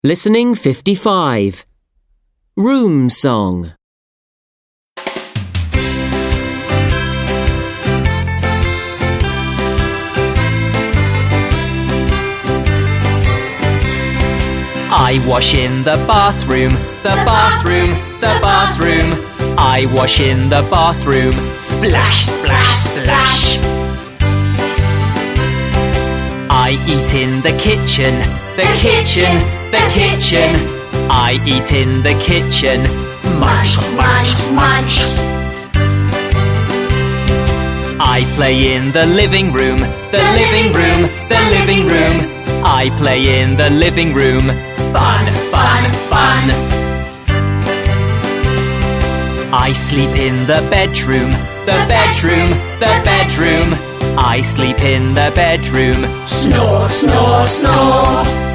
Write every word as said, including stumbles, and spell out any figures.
Listening fifty-five. Room song. I wash in the bathroom, the bathroom, the bathroom. I wash in the bathroom. Splash, splash, splash. I eat in the kitchen, the kitchen, the kitchen. I eat in the kitchen. Munch, munch, munch. I play in the living room, the living room, the living room. I play in the living room. Fun, fun, fun. I sleep in the bedroom, the bedroom, the bedroom. I sleep in the bedroom. Snore, snore, snore.